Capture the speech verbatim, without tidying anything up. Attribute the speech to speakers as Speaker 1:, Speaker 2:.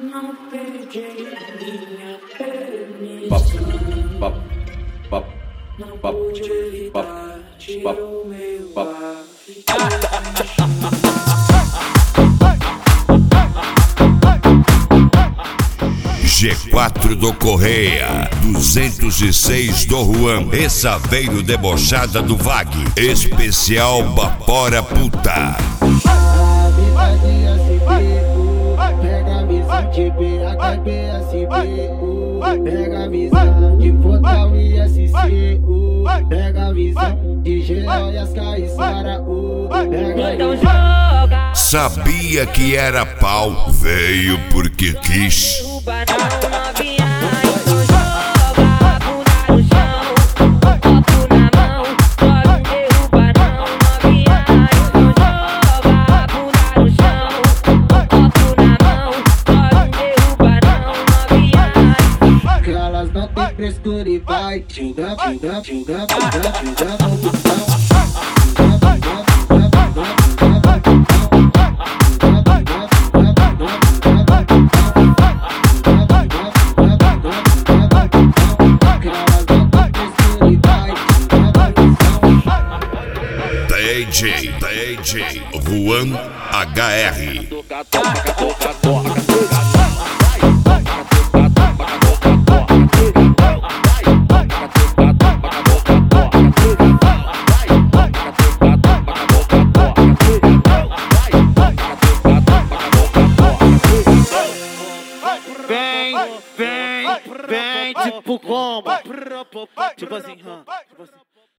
Speaker 1: Não pedi minha permissão.
Speaker 2: Pop, pop,
Speaker 1: Não
Speaker 2: pop,
Speaker 1: pude evitar,
Speaker 2: pop,
Speaker 1: tirou meu
Speaker 2: pop.
Speaker 1: ar.
Speaker 3: G quatro do Correia, duzentos e seis do Juan, essa veio debochada do Vag, especial Bapora Puta.
Speaker 4: Pega a visão de B H B S B U, pega a visão de Fotal e S C U, pega a visão de G O e as Caissara U, pega
Speaker 5: Então joga.
Speaker 3: Sabia que era pau, veio porque quis.
Speaker 5: Derruba não, novinha. Então joga a bunda no chão, copo na mão. Pode derrubar não, novinha. Então joga a bunda no chão, copo na mão. Pode derrubar não, novinha.
Speaker 4: que elas não tem frescura e vai xinga, xinga, xinga, xinga, xinga no botão.
Speaker 3: D J, D J, Juan H R.
Speaker 6: Vem, vem, vem, tipo como? Tipo assim, hã? Tipo assim.